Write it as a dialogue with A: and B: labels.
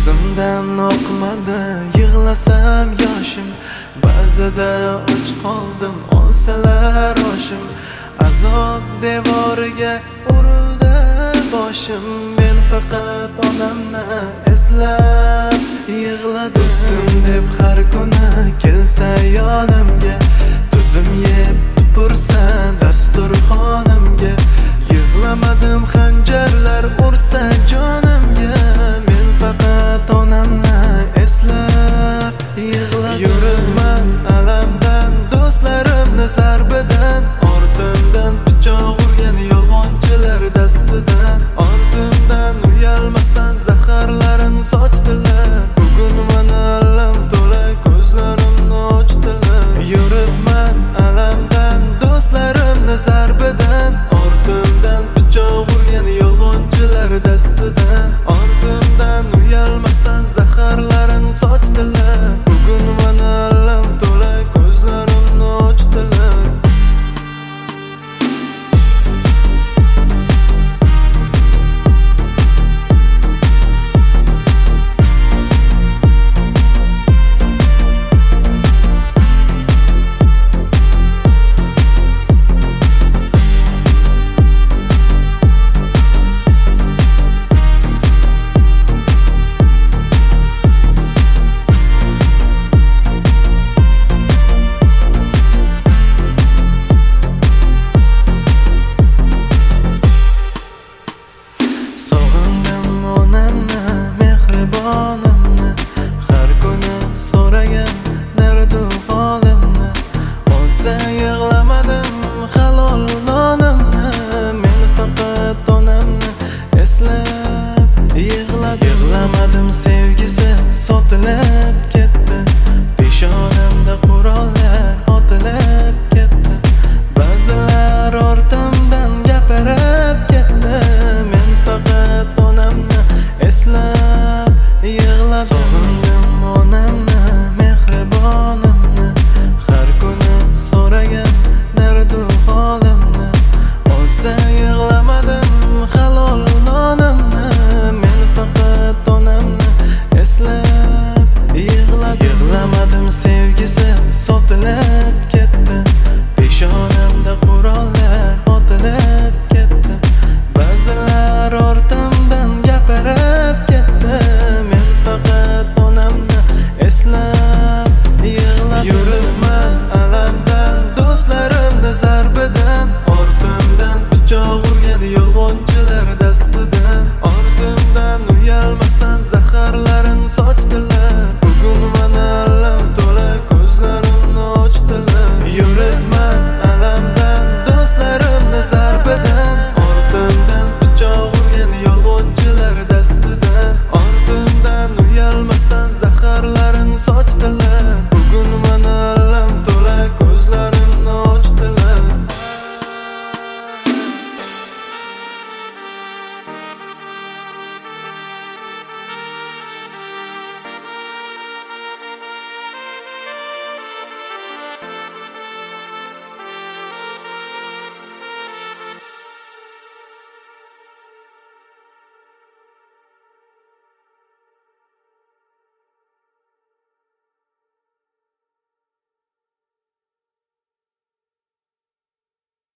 A: Ko'zimdan oqmadi yig'lasam yoshim, ba'zida och qoldim olsalar oshim. Azob devoriga urildi boshim, men faqat onamni eslab yig'ladim. Do'stim deb har kuni kelsa yonimga, tuzim yeb tupursa dasturxonimga, yig'lamadim xanjarlar ursa jonimga, men faqat onamni eslab yig'ladim. Yuribman alamdan, do'stlarimni zarbidan, ortimdan pichoq urgan yolg'onchilar dastidan, ortimdan uyalmasdan zaharlarini sochdilar. Bugun mana alam to'la ko'zlarimni ochdilar. Yuribman alamdan, do'stlarimni zarbidan, ortimdan pichoq urgan yolg'onchilar dastidan, ortimdan uyalmasdan zaharlarini sochdilar. Bugun mana alam to'la ko'zlarimni ochdilar. Sog'indim onamni, mehribonimni, har kuni so'ragan dardu holimni. Olsa yig'lamadim halol nonimni, men faqat onamni eslab yig'ladim. Yig'lamadim sevgisi sotilib ketdi, peshonamda qurollar otilib ketdi. Ba'zilar ortimdan gapirib ketdi, men faqat onamni eslab